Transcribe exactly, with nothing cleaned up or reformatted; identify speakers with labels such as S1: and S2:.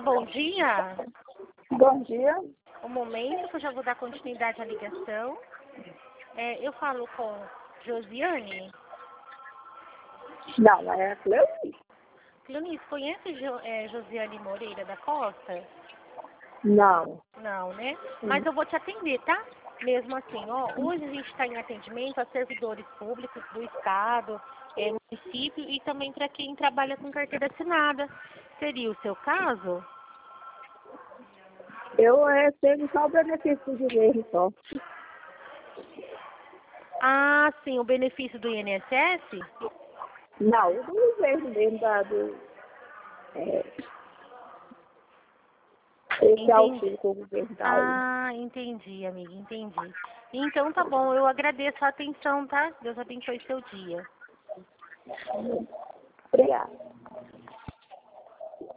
S1: bom dia.
S2: Bom dia.
S1: Um momento que eu já vou dar continuidade à ligação. É, eu falo com Josiane.
S2: Não, é a Cleonice.
S1: Cleonice, conhece jo, é, Josiane Moreira da Costa?
S2: Não.
S1: Não, né?
S2: Sim.
S1: Mas eu vou te atender, tá? Mesmo assim, ó, hoje a gente está em atendimento a servidores públicos do Estado, é, município e também para quem trabalha com carteira assinada. Seria o seu caso?
S2: Eu recebo só o benefício do governo só.
S1: Ah, sim, o benefício do I N S S?
S2: Não, o do governo mesmo, da, do... É, esse
S1: Entendi.
S2: auxílio que o governo dá aí.
S1: Ah, entendi, amiga, entendi. Então tá bom, eu agradeço a atenção, tá? Deus abençoe seu dia.